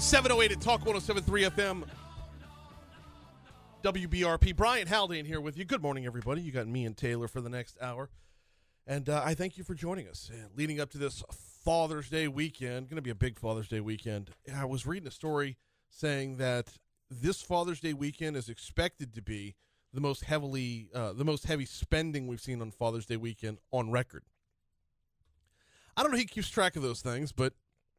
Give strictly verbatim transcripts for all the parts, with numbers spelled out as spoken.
seven oh eight at Talk one oh seven point three F M. W B R P. Brian Haldane here with you. Good morning, everybody. You got me and Taylor for the next hour. And uh, I thank you for joining us. Uh, leading up to this Father's Day weekend, going to be a big Father's Day weekend. I was reading a story saying that this Father's Day weekend is expected to be the most heavily, uh, the most heavy spending we've seen on Father's Day weekend on record. I don't know who keeps track of those things, but,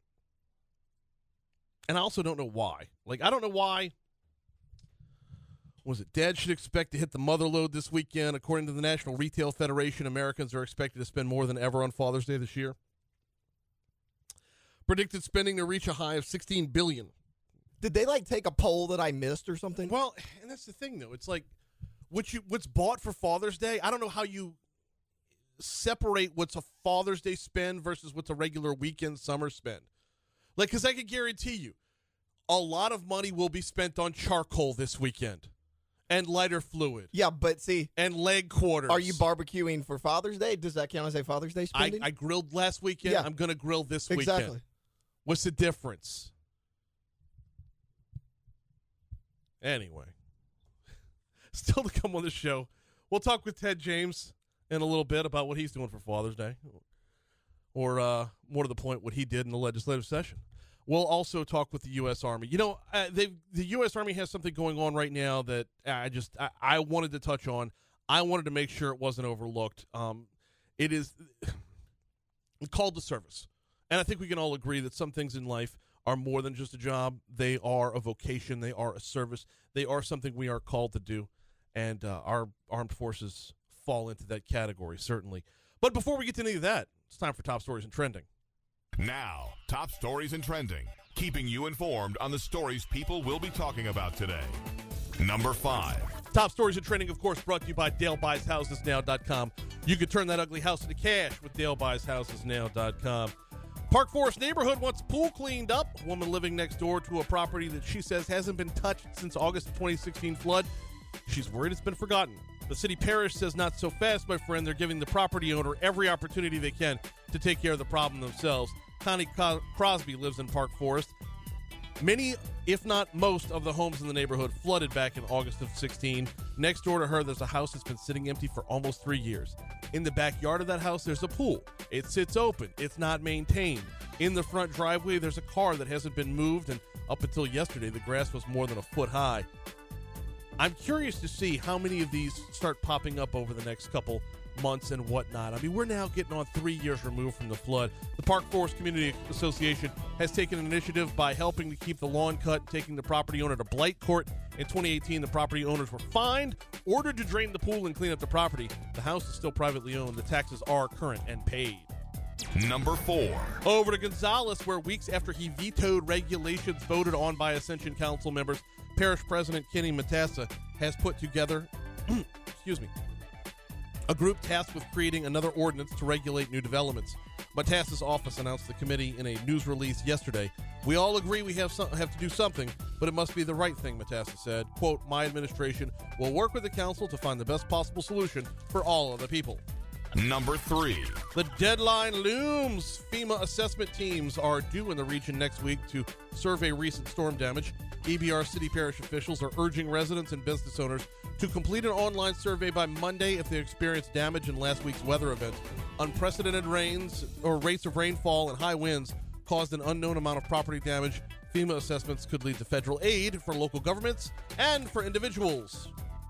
and I also don't know why. Like, I don't know why. Was it dad should expect to hit the mother load this weekend? According to the National Retail Federation, Americans are expected to spend more than ever on Father's Day this year. Predicted spending to reach a high of sixteen billion dollars. Did they, like, take a poll that I missed or something? Well, and that's the thing, though. It's like, what you what's bought for Father's Day, I don't know how you separate what's a Father's Day spend versus what's a regular weekend summer spend. Like, because I can guarantee you, a lot of money will be spent on charcoal this weekend. And lighter fluid. Yeah, but see. And leg quarters. Are you barbecuing for Father's Day? Does that count as a Father's Day spending? I, I grilled last weekend. Yeah. I'm going to grill this exactly. weekend. What's the difference? Anyway. Still to come on the show, we'll talk with Ted James in a little bit about what he's doing for Father's Day. Or, uh, more to the point, what he did in the legislative session. We'll also talk with the U S. Army. You know, uh, the U S. Army has something going on right now that I just I, I wanted to touch on. I wanted to make sure it wasn't overlooked. Um, it is called the service. And I think we can all agree that some things in life are more than just a job. They are a vocation. They are a service. They are something we are called to do. And uh, our armed forces fall into that category, certainly. But before we get to any of that, it's time for Top Stories and Trending. Now, Top Stories and Trending, keeping you informed on the stories people will be talking about today. Number five. Top Stories and Trending, of course, brought to you by Dale Buys Houses Now dot com. You can turn that ugly house into cash with Dale Buys Houses Now dot com. Park Forest neighborhood wants pool cleaned up. A woman living next door to a property that she says hasn't been touched since August of twenty sixteen flood. She's worried it's been forgotten. The city parish says not so fast, my friend. They're giving the property owner every opportunity they can to take care of the problem themselves. Connie Co- Crosby lives in Park Forest. Many, if not most, of the homes in the neighborhood flooded back in August of sixteen. Next door to her, there's a house that's been sitting empty for almost three years. In the backyard of that house, there's a pool. It sits open. It's not maintained. In the front driveway, there's a car that hasn't been moved, and up until yesterday, the grass was more than a foot high. I'm curious to see how many of these start popping up over the next couple months and whatnot. I mean, we're now getting on three years removed from the flood. The Park Forest Community Association has taken an initiative by helping to keep the lawn cut, taking the property owner to blight court. In twenty eighteen, the property owners were fined, ordered to drain the pool and clean up the property. The house is still privately owned. The taxes are current and paid. Number four. Over to Gonzales, where weeks after he vetoed regulations voted on by Ascension Council members, Parish President Kenny Matassa has put together, excuse me, a group tasked with creating another ordinance to regulate new developments. Matassa's office announced the committee in a news release yesterday. We all agree we have some, have to do something, but it must be the right thing, Matassa said. Quote, my administration will work with the council to find the best possible solution for all of the people. Number three. The deadline looms. FEMA assessment teams are due in the region next week to survey recent storm damage. E B R City Parish officials are urging residents and business owners to complete an online survey by Monday if they experienced damage in last week's weather event. Unprecedented rains or rates of rainfall and high winds caused an unknown amount of property damage. FEMA assessments could lead to federal aid for local governments and for individuals.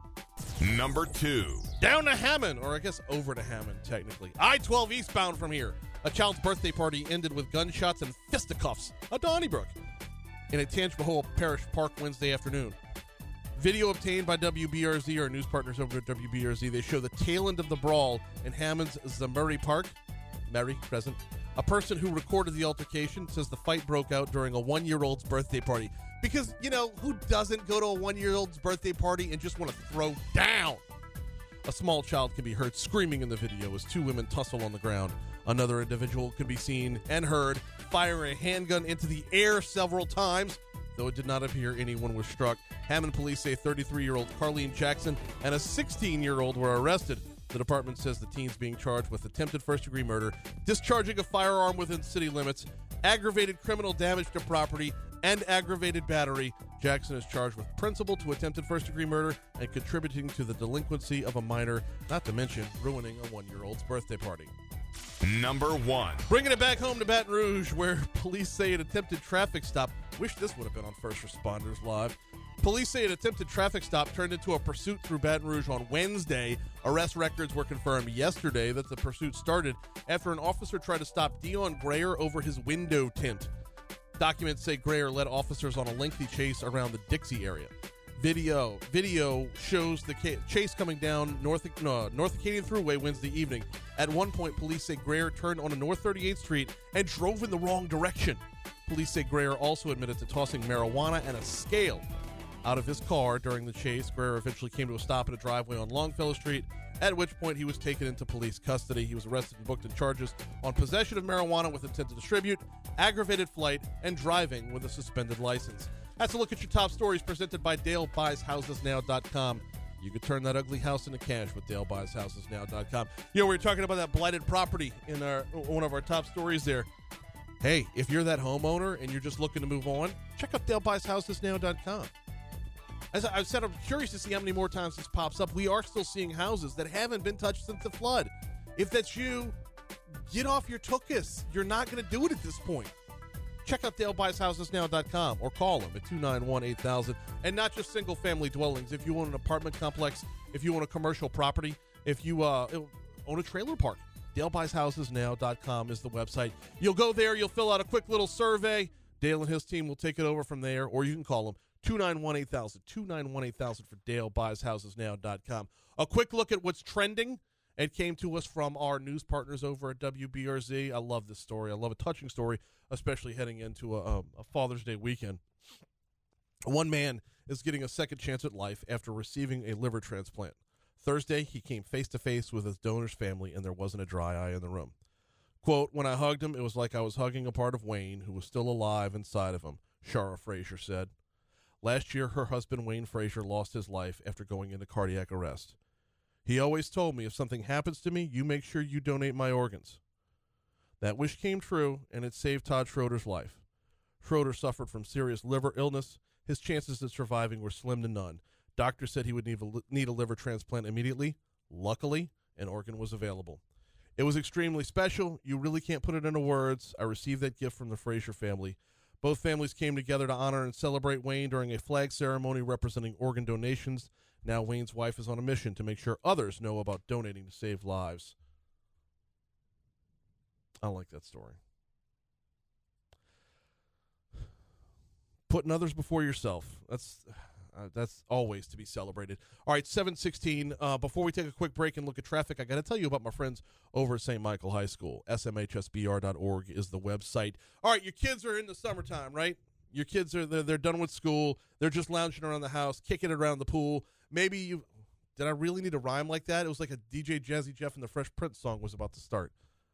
Number two. Down to Hammond, or I guess over to Hammond, technically. I twelve eastbound from here. A child's birthday party ended with gunshots and fisticuffs at Donnybrook in a Tangipahoa Parish Park Wednesday afternoon. Video obtained by W B R Z, our news partners over at W B R Z. They show the tail end of the brawl in Hammond's Zamurray Park. Mary, present. A person who recorded the altercation says the fight broke out during a one-year-old's birthday party. Because, you know, who doesn't go to a one-year-old's birthday party and just want to throw down? A small child can be heard screaming in the video as two women tussle on the ground. Another individual can be seen and heard fire a handgun into the air several times, though it did not appear anyone was struck. Hammond police say thirty-three-year-old Carlene Jackson and a sixteen-year-old were arrested. The department says the teens being charged with attempted first-degree murder, discharging a firearm within city limits, aggravated criminal damage to property, and aggravated battery. Jackson is charged with principal to attempted first-degree murder and contributing to the delinquency of a minor, not to mention ruining a one-year-old's birthday party. Number one. Bringing it back home to Baton Rouge, where police say an attempted traffic stop. Wish this would have been on First Responders Live. Police say an attempted traffic stop turned into a pursuit through Baton Rouge on Wednesday. Arrest records were confirmed yesterday that the pursuit started after an officer tried to stop Dion Grayer over his window tint. Documents say Grayer led officers on a lengthy chase around the Dixie area. Video video shows the ca- chase coming down North, no, North Acadian Thruway Wednesday evening. At one point, police say Grayer turned onto North thirty-eighth Street and drove in the wrong direction. Police say Grayer also admitted to tossing marijuana and a scale out of his car during the chase. Grayer eventually came to a stop at a driveway on Longfellow Street, at which point he was taken into police custody. He was arrested and booked on charges on possession of marijuana with intent to distribute, aggravated flight, and driving with a suspended license. That's a look at your top stories presented by Dale Buys Houses Now dot com. You can turn that ugly house into cash with Dale Buys Houses Now dot com. You know, we were talking about that blighted property in our one of our top stories there. Hey, if you're that homeowner and you're just looking to move on, check out Dale Buys Houses Now dot com. As I've said, I'm curious to see how many more times this pops up. We are still seeing houses that haven't been touched since the flood. If that's you, get off your tuchus. You're not going to do it at this point. Check out Dale Buys Houses Now dot com or call them at two nine one, eight thousand. And not just single-family dwellings. If you own an apartment complex, if you own a commercial property, if you uh, own a trailer park, Dale Buys Houses Now dot com is the website. You'll go there. You'll fill out a quick little survey. Dale and his team will take it over from there, or you can call them two nine one, eight thousand, two nine one, eight thousand for Dale Buys Houses Now dot com. A quick look at what's trending. It came to us from our news partners over at W B R Z. I love this story. I love a touching story, especially heading into a, a Father's Day weekend. One man is getting a second chance at life after receiving a liver transplant. Thursday, he came face-to-face with his donor's family, and there wasn't a dry eye in the room. Quote, "When I hugged him, it was like I was hugging a part of Wayne who was still alive inside of him," Shara Frazier said. Last year, her husband, Wayne Frazier, lost his life after going into cardiac arrest. "He always told me, if something happens to me, you make sure you donate my organs." That wish came true, and it saved Todd Schroeder's life. Schroeder suffered from serious liver illness. His chances of surviving were slim to none. Doctors said he would need a, need a liver transplant immediately. Luckily, an organ was available. "It was extremely special. You really can't put it into words. I received that gift from the Frazier family." Both families came together to honor and celebrate Wayne during a flag ceremony representing organ donations. Now Wayne's wife is on a mission to make sure others know about donating to save lives. I like that story. Putting others before yourself. That's uh, that's always to be celebrated. All right, seven sixteen. Uh, before we take a quick break and look at traffic, I got to tell you about my friends over at Saint Michael High School. S M H S B R dot org is the website. All right, your kids are in the summertime, right? Your kids are they're, they're done with school. They're just lounging around the house, kicking it around the pool. Maybe you did I really need a rhyme like that? It was like a D J Jazzy Jeff and the Fresh Prince song was about to start.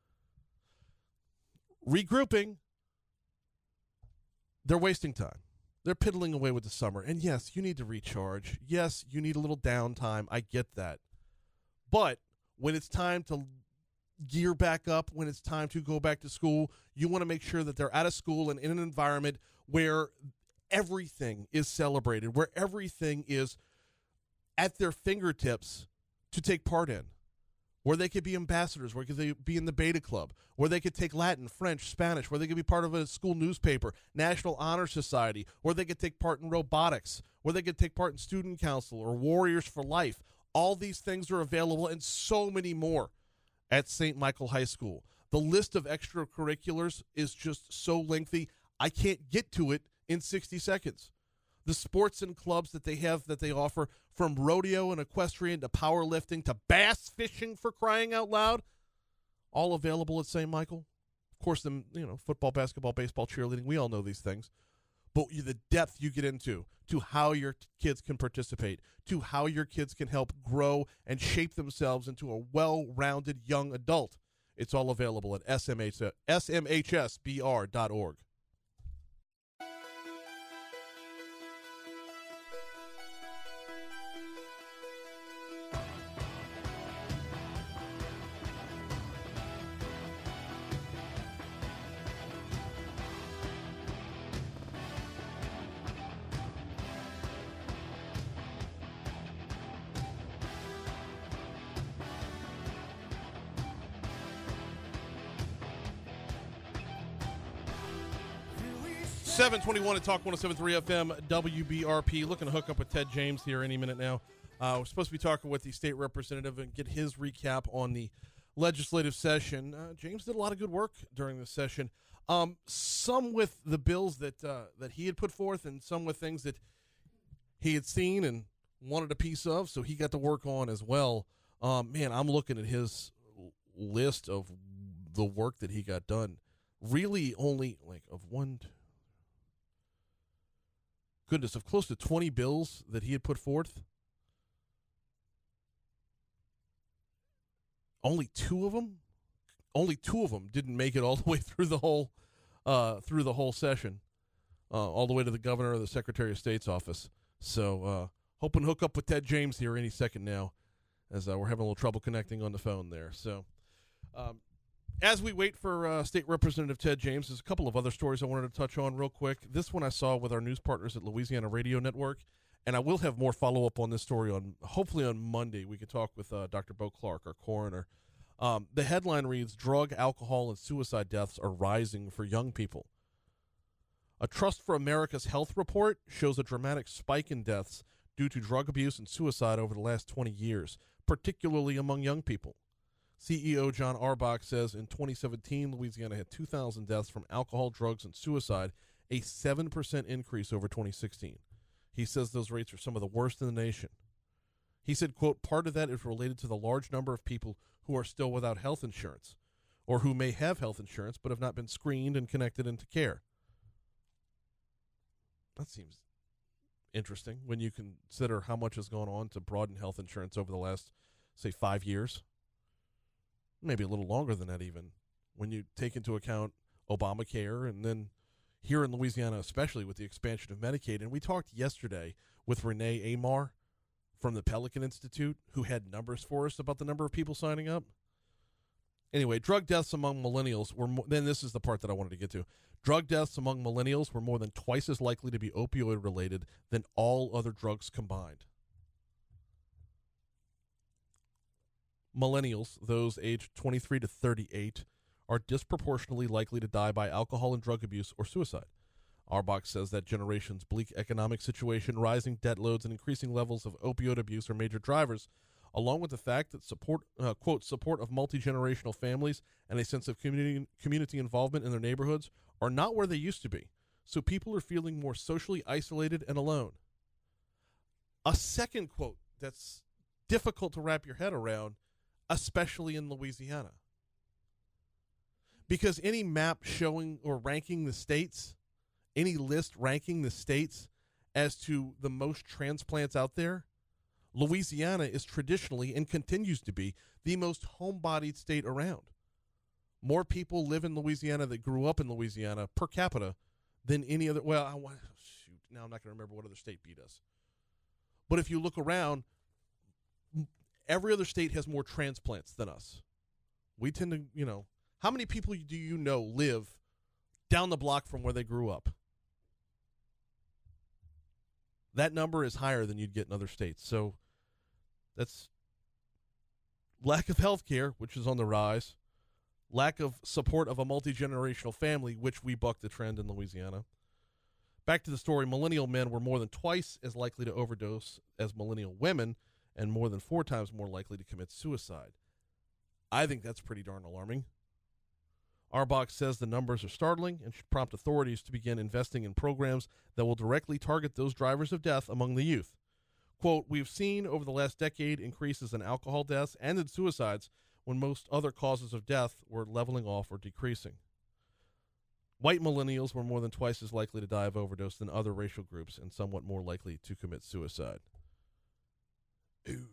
Regrouping. They're wasting time. They're piddling away with the summer. And yes, you need to recharge. Yes, you need a little downtime. I get that. But when it's time to gear back up, when it's time to go back to school, you want to make sure that they're out of school and in an environment where everything is celebrated, where everything is at their fingertips to take part in, where they could be ambassadors, where they could be in the Beta Club, where they could take Latin, French, Spanish, where they could be part of a school newspaper, National Honor Society, where they could take part in robotics, where they could take part in student council or Warriors for Life. All these things are available and so many more at Saint Michael High School. The list of extracurriculars is just so lengthy, I can't get to it in sixty seconds. The sports and clubs that they have that they offer, from rodeo and equestrian to powerlifting to bass fishing, for crying out loud, all available at Saint Michael. Of course, the you know football, basketball, baseball, cheerleading, we all know these things. But the depth you get into to how your t- kids can participate, to how your kids can help grow and shape themselves into a well-rounded young adult, it's all available at S M H S B R dot org. seven twenty-one at Talk one oh seven point three F M W B R P. Looking to hook up with Ted James here any minute now. Uh, we're supposed to be talking with the state representative and get his recap on the legislative session. Uh, James did a lot of good work during this session. Um, some with the bills that uh, that he had put forth, and some with things that he had seen and wanted a piece of, so he got to work on as well. Um, man, I'm looking at his list of the work that he got done. Really only, like, of one, two, goodness, of close to twenty bills that he had put forth. Only two of them, only two of them didn't make it all the way through the whole, uh, through the whole session, uh, all the way to the governor or the Secretary of State's office. So, uh, hoping to hook up with Ted James here any second now, as uh, we're having a little trouble connecting on the phone there. So, um, as we wait for uh, State Representative Ted James, there's a couple of other stories I wanted to touch on real quick. This one I saw with our news partners at Louisiana Radio Network, and I will have more follow-up on this story on hopefully on Monday. We can talk with uh, Doctor Bo Clark, our coroner. Um, the headline reads, "Drug, Alcohol, and Suicide Deaths Are Rising for Young People." A Trust for America's Health report shows a dramatic spike in deaths due to drug abuse and suicide over the last twenty years, particularly among young people. C E O John Arbach says in twenty seventeen, Louisiana had two thousand deaths from alcohol, drugs, and suicide, a seven percent increase over twenty sixteen. He says those rates are some of the worst in the nation. He said, quote, "Part of that is related to the large number of people who are still without health insurance, or who may have health insurance but have not been screened and connected into care." That seems interesting when you consider how much has gone on to broaden health insurance over the last, say, five years. Maybe a little longer than that even, when you take into account Obamacare, and then here in Louisiana, especially with the expansion of Medicaid. And we talked yesterday with Renee Amar from the Pelican Institute, who had numbers for us about the number of people signing up. Anyway, drug deaths among millennials were more, then this is the part that I wanted to get to. Drug deaths among millennials were more than twice as likely to be opioid related than all other drugs combined. Millennials, those aged twenty-three to thirty-eight, are disproportionately likely to die by alcohol and drug abuse or suicide. Arbach says that generation's bleak economic situation, rising debt loads, and increasing levels of opioid abuse are major drivers, along with the fact that support, uh, quote, support of multi-generational families and a sense of community community involvement in their neighborhoods are not where they used to be. So people are feeling more socially isolated and alone. A second quote that's difficult to wrap your head around, especially in Louisiana. Because any map showing or ranking the states, any list ranking the states as to the most transplants out there, Louisiana is traditionally and continues to be the most homebodied state around. More people live in Louisiana that grew up in Louisiana per capita than any other. Well, I want shoot. Now I'm not going to remember what other state beat us. But if you look around, every other state has more transplants than us. We tend to, you know, how many people do you know live down the block from where they grew up? That number is higher than you'd get in other states. So that's lack of health care, which is on the rise, lack of support of a multi-generational family, which we bucked the trend in Louisiana. Back to the story, millennial men were more than twice as likely to overdose as millennial women, and more than four times more likely to commit suicide. I think that's pretty darn alarming. Arbach says the numbers are startling and should prompt authorities to begin investing in programs that will directly target those drivers of death among the youth. Quote, "We've seen over the last decade increases in alcohol deaths and in suicides when most other causes of death were leveling off or decreasing. White millennials were more than twice as likely to die of overdose than other racial groups and somewhat more likely to commit suicide." Ooh.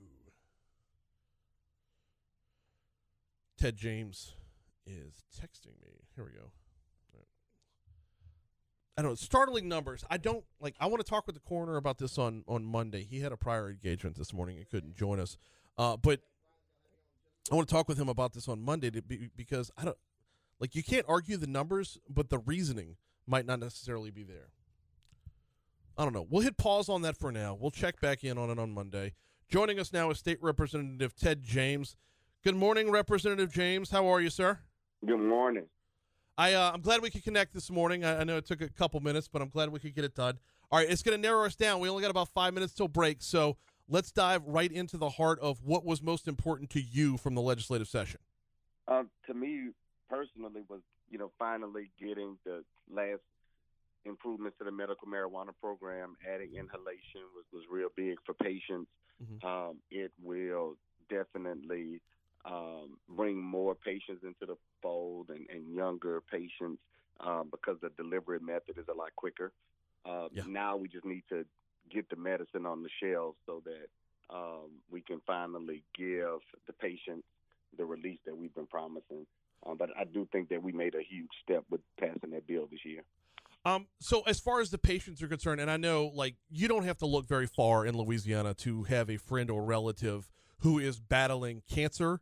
Ted James is texting me. Here we go. Right. I don't know. Startling numbers. I don't like. I want to talk with the coroner about this on, on Monday. He had a prior engagement this morning and couldn't join us. Uh, but I want to talk with him about this on Monday to be, because I don't like. You can't argue the numbers, but the reasoning might not necessarily be there. I don't know. We'll hit pause on that for now. We'll check back in on it on Monday. Joining us now is State Representative Ted James. Good morning, Representative James. How are you, sir? Good morning. I, uh, I'm glad we could connect this morning. I, I know it took a couple minutes, but I'm glad we could get it done. All right, it's going to narrow us down. We only got about five minutes till break, so let's dive right into the heart of what was most important to you from the legislative session. Uh, to me, personally, was, you know, finally getting the last improvements to the medical marijuana program. Adding inhalation was, was real big for patients. Mm-hmm. Um, it will definitely um, bring more patients into the fold and, and younger patients um, because the delivery method is a lot quicker. Uh, yeah. Now we just need to get the medicine on the shelves so that um, we can finally give the patients the release that we've been promising. Um, but I do think that we made a huge step with passing that bill this year. Um, so as far as the patients are concerned, and I know, like, you don't have to look very far in Louisiana to have a friend or relative who is battling cancer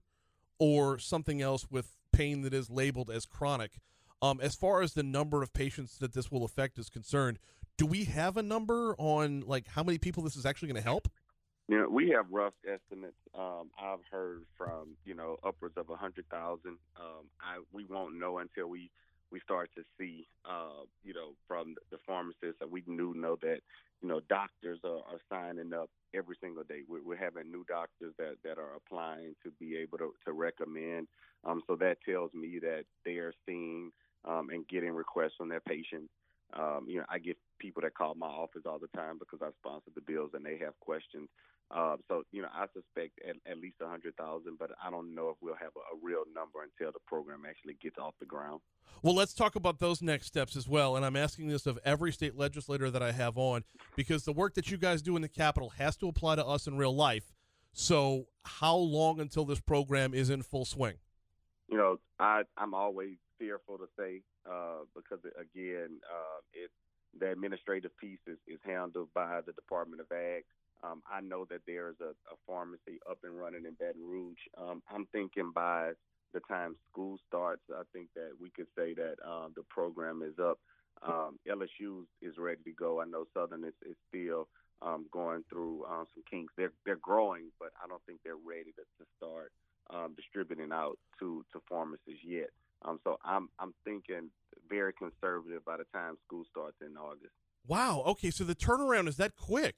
or something else with pain that is labeled as chronic. Um, as far as the number of patients that this will affect is concerned, do we have a number on, like, how many people this is actually going to help? You know, we have rough estimates. Um, I've heard from, you know, upwards of one hundred thousand. Um, I we won't know until we, we start to see, uh, you know, from the pharmacists. We do know that, you know, doctors are, are signing up every single day. We're, we're having new doctors that, that are applying to be able to, to recommend. Um, so that tells me that they are seeing um, and getting requests from their patients. Um, you know, I get people that call my office all the time because I sponsor the bills and they have questions. Uh, so, you know, I suspect at, at least one hundred thousand, but I don't know if we'll have a, a real number until the program actually gets off the ground. Well, let's talk about those next steps as well. And I'm asking this of every state legislator that I have on, because the work that you guys do in the Capitol has to apply to us in real life. So how long until this program is in full swing? You know, I, I'm always fearful to say uh, because, again, uh, it, the administrative piece is, is handled by the Department of Ag. Um, I know that there's a, a pharmacy up and running in Baton Rouge. Um, I'm thinking by the time school starts, I think that we could say that uh, the program is up. Um, L S U is ready to go. I know Southern is, is still um, going through um, some kinks. They're they're growing, but I don't think they're ready to, to start um, distributing out to, to pharmacists yet. Um, so I'm I'm thinking very conservative by the time school starts in August. Wow. Okay, so the turnaround is that quick.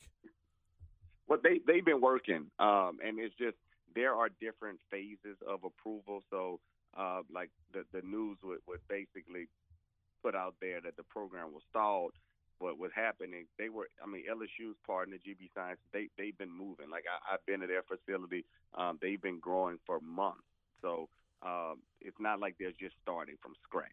Well, they, they've been working, um, and it's just there are different phases of approval. So, uh, like the, the news would, would basically put out there that the program was stalled. What was happening, they were, I mean, L S U's partner, G B Science, they, they've been moving. Like, I, I've been to their facility. Um, they've been growing for months. So um, it's not like they're just starting from scratch.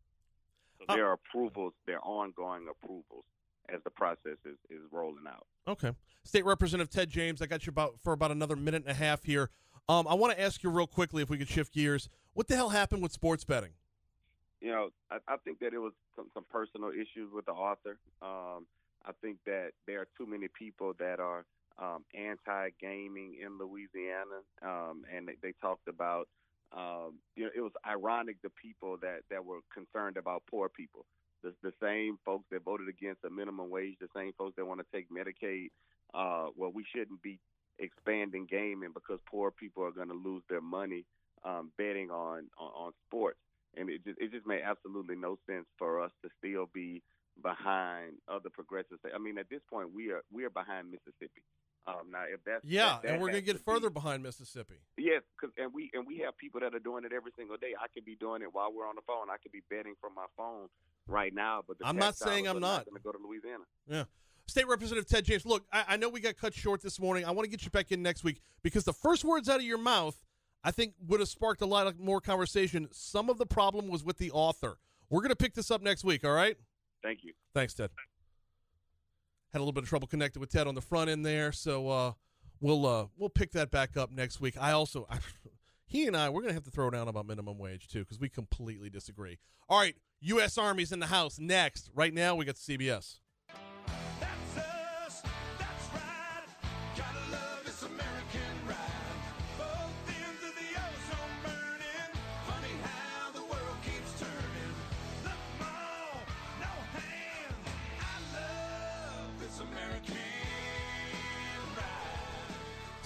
So uh, there are approvals, there are ongoing approvals as the process is, is rolling out. Okay. State Representative Ted James, I got you about for about another minute and a half here. Um, I want to ask you real quickly, if we could shift gears, what the hell happened with sports betting? You know, I, I think that it was some, some personal issues with the author. Um, I think that there are too many people that are um, anti-gaming in Louisiana, um, and they, they talked about, um, you know, it was ironic the people that, that were concerned about poor people. The, the same folks that voted against the minimum wage, the same folks that want to take Medicaid. Uh, well, we shouldn't be expanding gaming because poor people are going to lose their money um, betting on, on, on sports. And it just, it just made absolutely no sense for us to still be behind other progressive states. I mean, at this point, we are we are behind Mississippi. Um, now, if that's yeah, that, that and we're going to get further be, behind Mississippi. Yes, cause, and we and we have people that are doing it every single day. I could be doing it while we're on the phone. I could be betting from my phone right now. But the I'm not saying I'm not, not going to go to Louisiana. Yeah. State Representative Ted James, look, I, I know we got cut short this morning. I want to get you back in next week because the first words out of your mouth, I think, would have sparked a lot of more conversation. Some of the problem was with the author. We're going to pick this up next week, all right? Thank you. Thanks, Ted. Had a little bit of trouble connecting with Ted on the front end there, so uh, we'll uh, we'll pick that back up next week. I also, I, he and I, we're going to have to throw down about minimum wage, too, because we completely disagree. All right, U S Army's in the house next. Right now, we got C B S.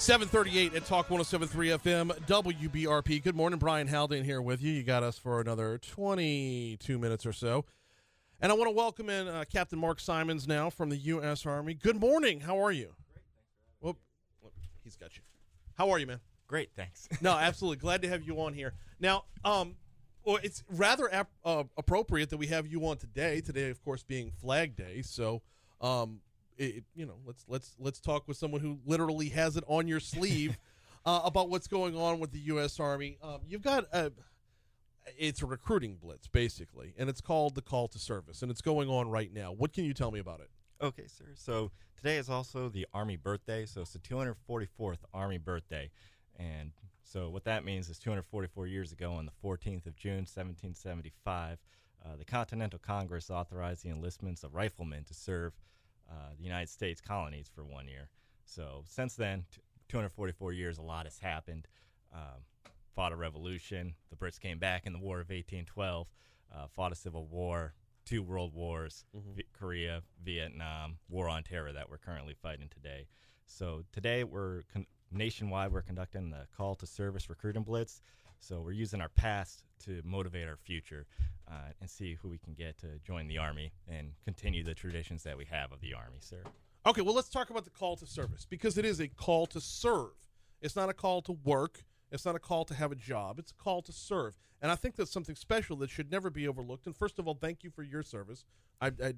seven thirty-eight at Talk one oh seven point three F M, W B R P. Good morning, Brian Haldane here with you. You got us for another twenty-two minutes or so. And I want to welcome in uh, Captain Mark Simons now from the U S Army. Good morning. How are you? Great, thanks. Well, he's got you. How are you, man? Great, thanks. No, absolutely. Glad to have you on here. Now, um, well, it's rather ap- uh, appropriate that we have you on today. Today, of course, being Flag Day. So, um, it, you know, let's let's let's talk with someone who literally has it on your sleeve uh, about what's going on with the U S Army. Um, you've got a, it's a recruiting blitz basically, and it's called the Call to Service, and it's going on right now. What can you tell me about it? Okay, sir. So today is also the Army birthday, so it's the two hundred forty-fourth Army birthday. And so what that means is two hundred forty-four years ago on the fourteenth of June, seventeen seventy-five, uh, the Continental Congress authorized the enlistments of riflemen to serve uh, the United States colonies for one year. So since then, t- two hundred forty-four years, a lot has happened. Um, fought a revolution. The Brits came back in the War of eighteen twelve, uh, fought a civil war, two world wars, Mm-hmm. v- Korea, Vietnam, War on Terror that we're currently fighting today. So today we're con- nationwide we're conducting the Call to Service recruiting blitz. So we're using our past to motivate our future uh, and see who we can get to join the Army and continue the traditions that we have of the Army, sir. Okay, well, let's talk about the Call to Service, because it is a call to serve. It's not a call to work. It's not a call to have a job. It's a call to serve. And I think that's something special that should never be overlooked. And first of all, thank you for your service. I, I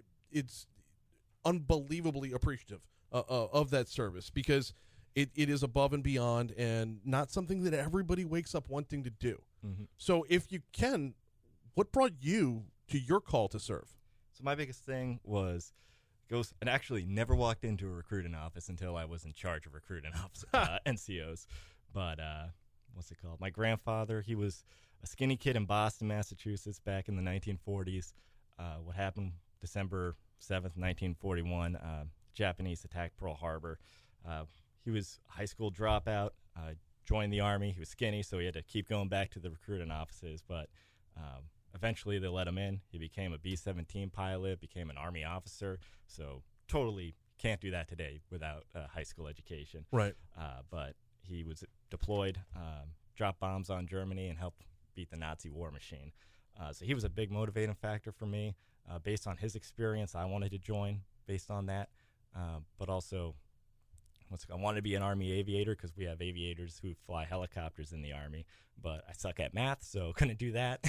it's unbelievably appreciative uh, uh, of that service, because it, it is above and beyond and not something that everybody wakes up wanting to do. Mm-hmm. So if you can, what brought you to your call to serve? So my biggest thing was goes and actually never walked into a recruiting office until I was in charge of recruiting office, uh, N C Os. But uh, what's it called? My grandfather, he was a skinny kid in Boston, Massachusetts, back in the nineteen forties. Uh, what happened December seventh, nineteen forty-one, uh, Japanese attacked Pearl Harbor. Uh, he was a high school dropout, uh, joined the Army. He was skinny, so he had to keep going back to the recruiting offices. But um, eventually they let him in. He became a B seventeen pilot, became an Army officer. So totally can't do that today without a high school education. Right. Uh, but he was deployed, um, dropped bombs on Germany, and helped beat the Nazi war machine. Uh, so he was a big motivating factor for me. Uh, based on his experience, I wanted to join based on that. Uh, but also, what's it called? I wanted to be an Army aviator because we have aviators who fly helicopters in the Army. But I suck at math, so couldn't do that.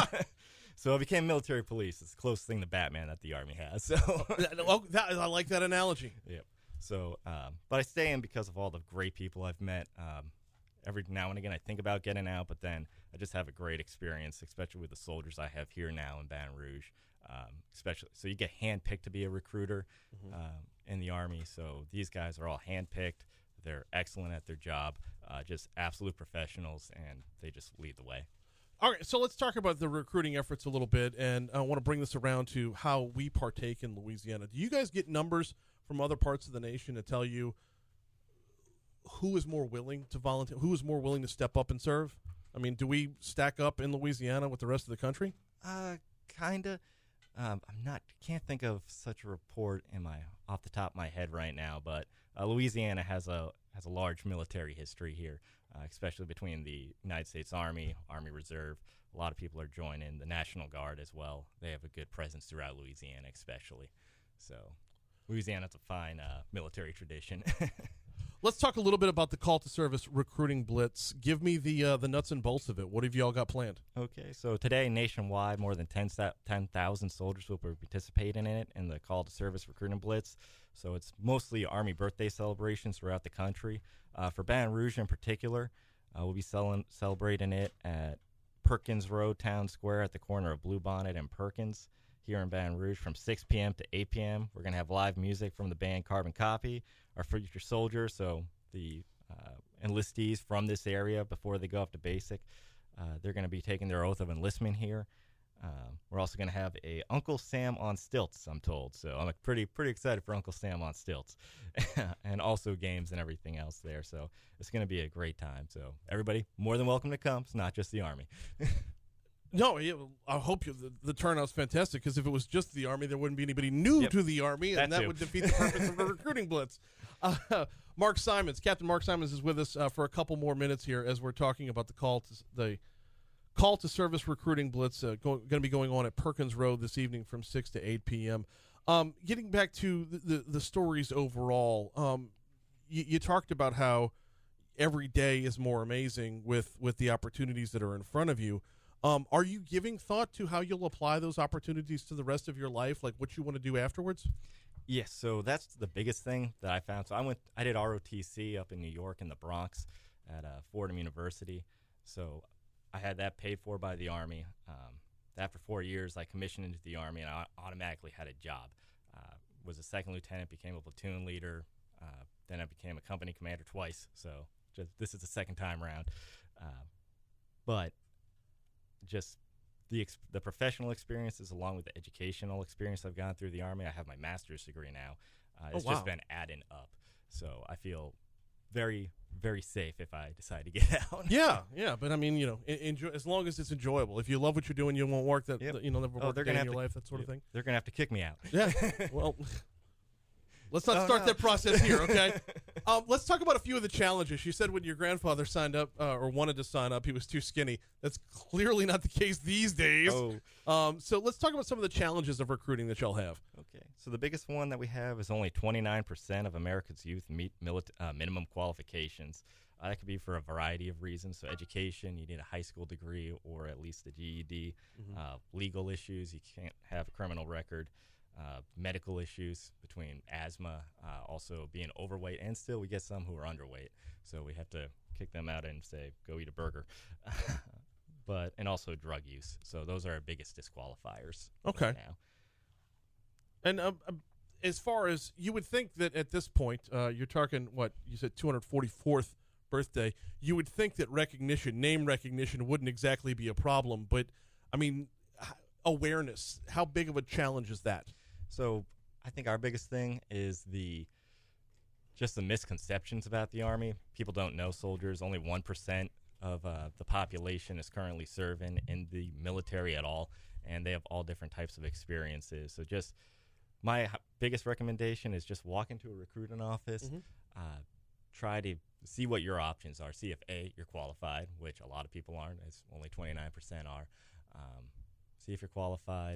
So I became military police. It's the closest thing to Batman that the Army has. So Oh, that, I like that analogy. Yep. So, um, but I stay in because of all the great people I've met. Um, every now and again, I think about getting out, but then I just have a great experience, especially with the soldiers I have here now in Baton Rouge. Um, especially, so you get handpicked to be a recruiter Mm-hmm. um, in the Army. So these guys are all handpicked. They're excellent at their job, uh, just absolute professionals, and they just lead the way. All right, so let's talk about the recruiting efforts a little bit, and I want to bring this around to how we partake in Louisiana. Do you guys get numbers from other parts of the nation to tell you who is more willing to volunteer, who is more willing to step up and serve? I mean, do we stack up in Louisiana with the rest of the country? Uh, kinda. Um, I'm not. Can't think of such a report in my off the top of my head right now. But uh, Louisiana has a has a large military history here, uh, especially between the United States Army, Army Reserve. A lot of people are joining the National Guard as well. They have a good presence throughout Louisiana, especially. So, Louisiana's a fine uh, military tradition. Let's talk a little bit about the Call to Service recruiting blitz. Give me the uh, the nuts and bolts of it. What have you all got planned? Okay, so today nationwide, more than ten thousand soldiers will be participating in it in the Call to Service recruiting blitz. So it's mostly Army birthday celebrations throughout the country. Uh, for Baton Rouge in particular, uh, we'll be selling, celebrating it at Perkins Road Town Square at the corner of Bluebonnet and Perkins here in Baton Rouge from six p.m. to eight p.m. We're going to have live music from the band Carbon Copy, our future soldiers, so the uh, enlistees from this area before they go up to basic. Uh, they're going to be taking their oath of enlistment here. Um, we're also going to have a Uncle Sam on stilts, I'm told. So I'm pretty pretty excited for Uncle Sam on stilts, and also games and everything else there. So it's going to be a great time. So everybody, more than welcome to come. It's not just the Army. No, yeah, I hope you, the, the turnout's fantastic, because if it was just the Army, there wouldn't be anybody new Yep. to the Army, and That that too. would defeat the purpose of a recruiting blitz. Uh, Mark Simons, Captain Mark Simons, is with us uh, for a couple more minutes here as we're talking about the call to the call to service recruiting blitz uh, going to be going on at Perkins Road this evening from six to eight p.m. Um, getting back to the the, the stories overall, um, you, you talked about how every day is more amazing with with the opportunities that are in front of you. Um, are you giving thought to how you'll apply those opportunities to the rest of your life, like what you want to do afterwards? Yes, so that's the biggest thing that I found. So I went, I did R O T C up in New York in the Bronx at uh, Fordham University. So I had that paid for by the Army. Um, after four years, I commissioned into the Army, and I automatically had a job. Uh, was a second lieutenant, became a platoon leader. Uh, then I became a company commander twice. So just, this is the second time around. Uh, but just The, ex- the professional experiences along with the educational experience I've gone through the Army. I have my master's degree now. Uh, Oh, it's wow. just been adding up. So I feel very, very safe if I decide to get out. Yeah, yeah, but I mean, you know, en- enjoy as long as it's enjoyable. If you love what you're doing, you won't work that Yep. you know never Oh, work they're a day gonna in have your to- life, that sort of thing. They're going to have to kick me out. Yeah. Well, let's not Oh, start no. that process here, okay? um, let's talk about a few of the challenges. You said when your grandfather signed up uh, or wanted to sign up, he was too skinny. That's clearly not the case these days. Oh. Um, so let's talk about some of the challenges of recruiting that y'all have. Okay. So the biggest one that we have is only twenty-nine percent of America's youth meet milit- uh, minimum qualifications. Uh, that could be for a variety of reasons. So education, you need a high school degree or at least a G E D. Mm-hmm. Uh, legal issues, you can't have a criminal record. Uh, medical issues between asthma, uh, also being overweight, and still we get some who are underweight. So we have to kick them out and say, go eat a burger. But and also drug use. So those are our biggest disqualifiers. Okay. Right now. And um, um, as far as you would think that at this point, uh, you're talking, what, you said two hundred forty-fourth birthday, you would think that recognition, name recognition, wouldn't exactly be a problem. But, I mean, h- awareness, how big of a challenge is that? So I think our biggest thing is the just the misconceptions about the Army. People don't know soldiers. Only one percent of uh, the population is currently serving in the military at all, and they have all different types of experiences. So just my h- biggest recommendation is just walk into a recruiting office, Mhm. uh, try to see what your options are. See if, A, you're qualified, which a lot of people aren't, as only twenty-nine percent are. Um, see if you're qualified.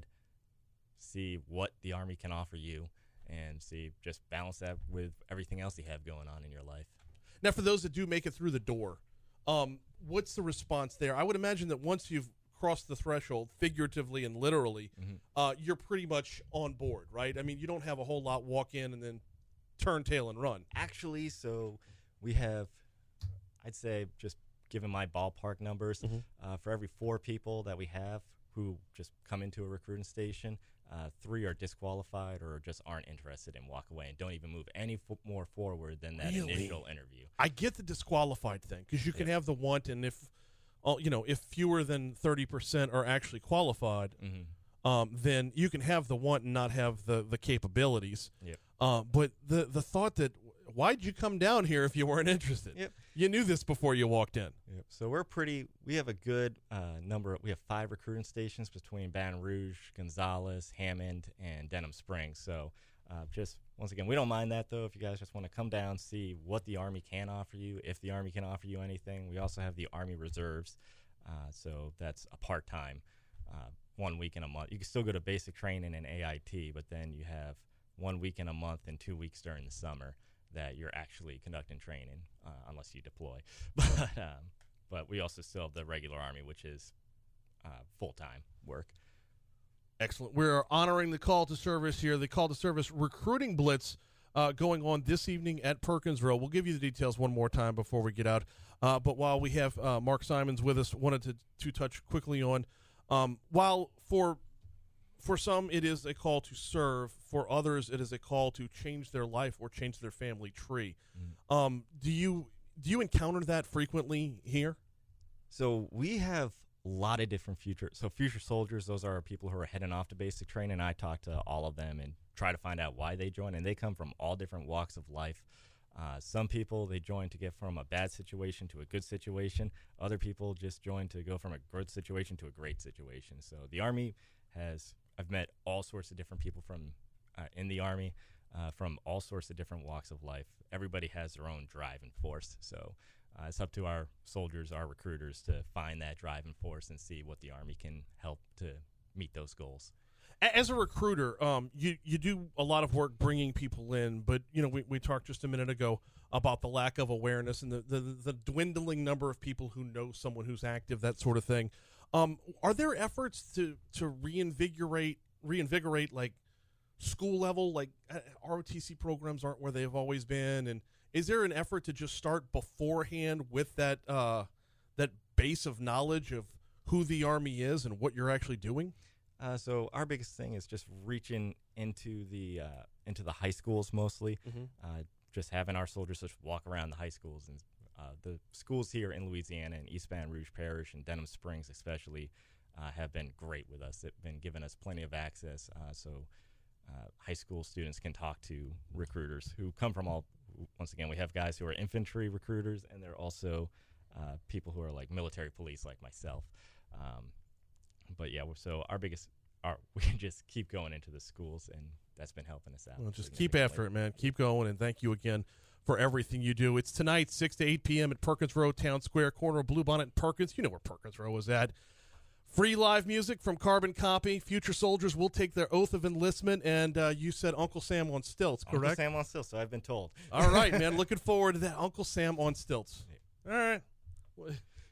See what the Army can offer you, and see just balance that with everything else you have going on in your life. Now, for those that do make it through the door, um, what's the response there? I would imagine that once you've crossed the threshold, figuratively and literally, Mhm. uh, you're pretty much on board, right? I mean, you don't have a whole lot walk in and then turn tail and run. Actually, so we have, I'd say, just given my ballpark numbers, Mhm. uh, for every four people that we have who just come into a recruiting station, uh, three are disqualified or just aren't interested and walk away and don't even move any f- more forward than that Really? initial interview. I get the disqualified thing because you can Yeah. have the want, and if, uh, you know, if fewer than thirty percent are actually qualified, Mm-hmm. um, then you can have the want and not have the the capabilities. Yep. Uh, but the the thought that why'd you come down here if you weren't interested? Yep. You knew this before you walked in. Yep. So we're pretty. We have a good uh, number. We have five recruiting stations between Baton Rouge, Gonzales, Hammond, and Denham Springs. So uh, just once again, we don't mind that though. If you guys just want to come down, see what the Army can offer you, if the Army can offer you anything. We also have the Army Reserves. Uh, so that's a part time, uh, one week in a month. You can still go to basic training and A I T, but then you have one week in a month and two weeks during the summer that you're actually conducting training, uh, unless you deploy. But um, but we also still have the regular Army, which is uh, full-time work. Excellent. We're honoring the call to service here, the call to service recruiting blitz uh, going on this evening at Perkins Road. We'll give you the details one more time before we get out. Uh, but while we have uh, Mark Simons with us, wanted to, to touch quickly on, um, while for for some it is a call to serve, for others it is a call to change their life or change their family tree. Mm. Um, do you do you encounter that frequently here? So we have a lot of different future. So future soldiers, those are people who are heading off to basic training. I talk to all of them and try to find out why they join, and they come from all different walks of life. Uh, some people, they join to get from a bad situation to a good situation. Other people just join to go from a good situation to a great situation. So the Army has, I've met all sorts of different people from uh, in the Army. uh, from all sorts of different walks of life. Everybody has their own driving force. So uh, it's up to our soldiers, our recruiters, to find that driving force and see what the Army can help to meet those goals. As a recruiter, um, you, you do a lot of work bringing people in, but, you know, we, we talked just a minute ago about the lack of awareness and the, the, the dwindling number of people who know someone who's active, that sort of thing. Um, are there efforts to, to reinvigorate, reinvigorate like school level, like uh, R O T C programs aren't where they've always been? And is there an effort to just start beforehand with that, uh, that base of knowledge of who the Army is and what you're actually doing? Uh, so our biggest thing is just reaching into the uh, into the high schools mostly, Mm-hmm. uh, just having our soldiers just walk around the high schools. And uh, the schools here in Louisiana, in East Baton Rouge Parish and Denham Springs especially, uh, have been great with us. They've been giving us plenty of access, uh, so uh, high school students can talk to recruiters who come from all, once again, we have guys who are infantry recruiters, and they're also uh, people who are like military police like myself. Um, But yeah, we're, so our biggest, our, we just keep going into the schools, and that's been helping us out. Well, just keep after it, man. Keep going, and thank you again for everything you do. It's tonight, six to eight p.m. at Perkins Road, Town Square, corner of Bluebonnet and Perkins. You know where Perkins Row is at. Free live music from Carbon Copy. Future soldiers will take their oath of enlistment, and uh, you said Uncle Sam on stilts, correct? Uncle Sam on stilts, so I've been told. All right, man. Looking forward to that. Uncle Sam on stilts. All right. Well,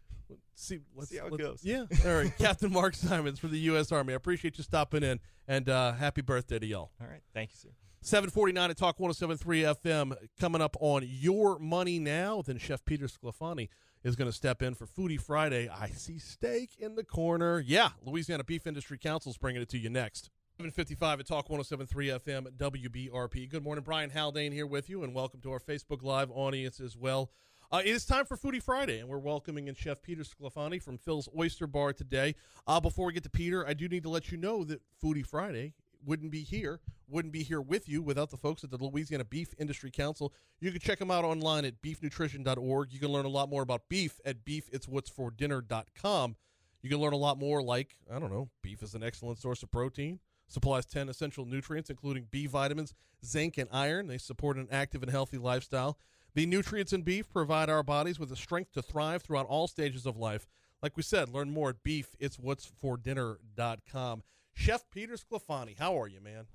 See, let's See how it let's, goes. Yeah. All right. Captain Mark Simons for the U S Army. I appreciate you stopping in, and uh, happy birthday to y'all. All right. Thank you, sir. seven forty-nine at Talk one oh seven point three F M. Coming up on Your Money Now. Then Chef Peter Sclafani is going to step in for Foodie Friday. I see steak in the corner. Yeah, Louisiana Beef Industry Council is bringing it to you next. seven fifty-five at Talk one oh seven point three F M W B R P. Good morning. Brian Haldane here with you, and welcome to our Facebook Live audience as well. Uh, it is time for Foodie Friday, and we're welcoming in Chef Peter Sclafani from Phil's Oyster Bar today. Uh, before we get to Peter, I do need to let you know that Foodie Friday wouldn't be here, wouldn't be here with you without the folks at the Louisiana Beef Industry Council. You can check them out online at beef nutrition dot org. You can learn a lot more about beef at beef it's what's for dinner dot com. You can learn a lot more like, I don't know, beef is an excellent source of protein, supplies ten essential nutrients, including B vitamins, zinc, and iron. They support an active and healthy lifestyle. The nutrients in beef provide our bodies with the strength to thrive throughout all stages of life. Like we said, learn more at beef it's what's for dinner dot com. Chef Peter Sclafani, how are you, man?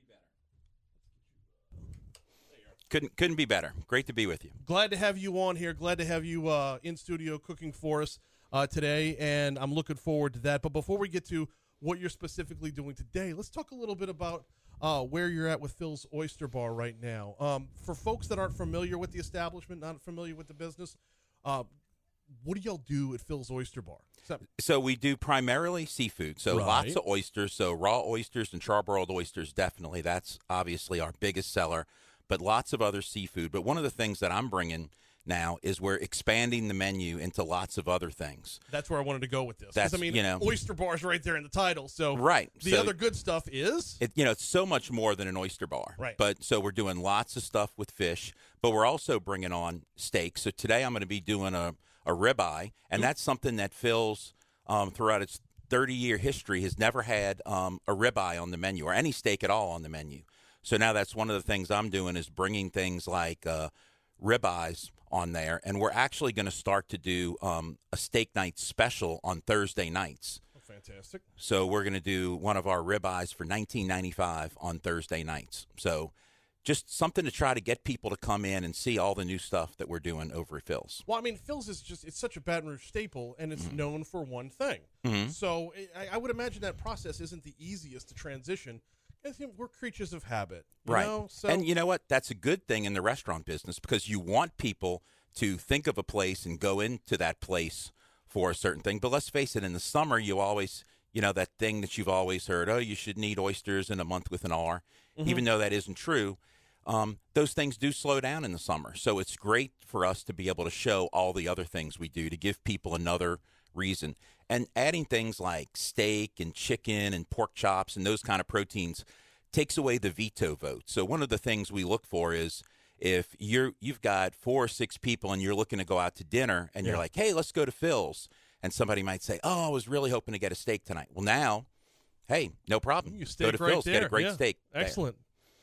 Couldn't couldn't be better. Great to be with you. Glad to have you on here. Glad to have you uh, in studio cooking for us uh, today, and I'm looking forward to that. But before we get to what you're specifically doing today, let's talk a little bit about uh, where you're at with Phil's Oyster Bar right now. Um, for folks that aren't familiar with the establishment, not familiar with the business, uh, what do y'all do at Phil's Oyster Bar? So, So we do primarily seafood. So Right. lots of oysters. So raw oysters and charbroiled oysters, definitely. That's obviously our biggest seller. But lots of other seafood. But one of the things that I'm bringing now is we're expanding the menu into lots of other things. that's where I wanted to go with this. 'Cause, That's, I mean, you know- Oyster Bar's right there in the title. So Right. the So- other good stuff is It, you know, it's so much more than an oyster bar. Right. But so we're doing lots of stuff with fish, but we're also bringing on steak. So today I'm going to be doing a, a ribeye, and that's something that Phil's, um, throughout its thirty-year history, has never had um, a ribeye on the menu or any steak at all on the menu. So now that's one of the things I'm doing is bringing things like uh, ribeyes on there, and we're actually going to start to do um, a steak night special on Thursday nights. oh, fantastic. So we're going to do one of our ribeyes for nineteen ninety-five on Thursday nights. So just something to try to get people to come in and see all the new stuff that we're doing over at Phil's. Well, I mean, Phil's is just, it's such a Baton Rouge staple, and it's Mm-hmm. known for one thing. So I, I would imagine that process isn't the easiest to transition. I think we're creatures of habit. You Right. know? So, And you know what? That's a good thing in the restaurant business because you want people to think of a place and go into that place for a certain thing. But let's face it, in the summer, you always, you know, that thing that you've always heard, oh, you should eat oysters in a month with an R, Mm-hmm. even though that isn't true. Um, those things do slow down in the summer. So it's great for us to be able to show all the other things we do to give people another reason. And adding things like steak and chicken and pork chops and those kind of proteins takes away the veto vote. So one of the things we look for is if you're, you've got four or six people and you're looking to go out to dinner and Yeah. you're like, hey, let's go to Phil's. And somebody might say, oh, I was really hoping to get a steak tonight. Well, now, hey, no problem. you Go steak to right Phil's, there. get a great Yeah. steak there. Excellent.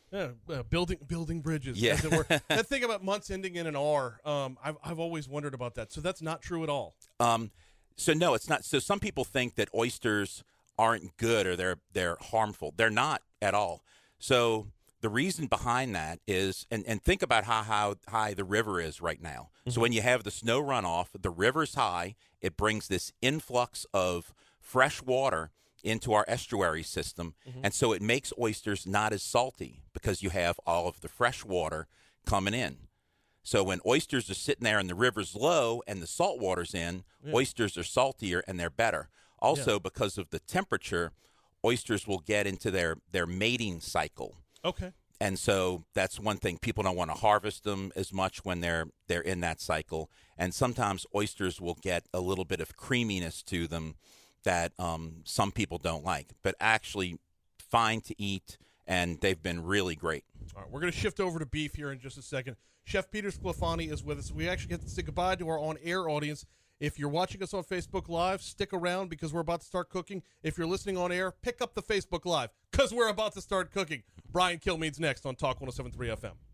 Yeah, uh, building building bridges. Yeah. As it were. That thing about months ending in an R, um, I've I've always wondered about that. So that's not true at all. Um, so no, it's not. So some people think that oysters aren't good or they're they're harmful. They're not at all. So the reason behind that is, and, and think about how, how high the river is right now. Mm-hmm. So when you have the snow runoff, the river's high. It brings this influx of fresh water into our estuary system, mm-hmm. and so it makes oysters not as salty because you have all of the fresh water coming in. So when oysters are sitting there and the river's low and the salt water's in, yeah. oysters are saltier and they're better. Also, yeah. because of the temperature, oysters will get into their, their mating cycle. Okay. And so that's one thing. People don't want to harvest them as much when they're they're in that cycle. And sometimes oysters will get a little bit of creaminess to them that um, some people don't like, but actually fine to eat, and they've been really great. All right, we're going to shift over to beef here in just a second. Chef Peter Sclafani is with us. We actually get to say goodbye to our on-air audience. If you're watching us on Facebook Live, stick around because we're about to start cooking. If you're listening on air, pick up the Facebook Live because we're about to start cooking. Brian Kilmeade's next on Talk one oh seven point three F M.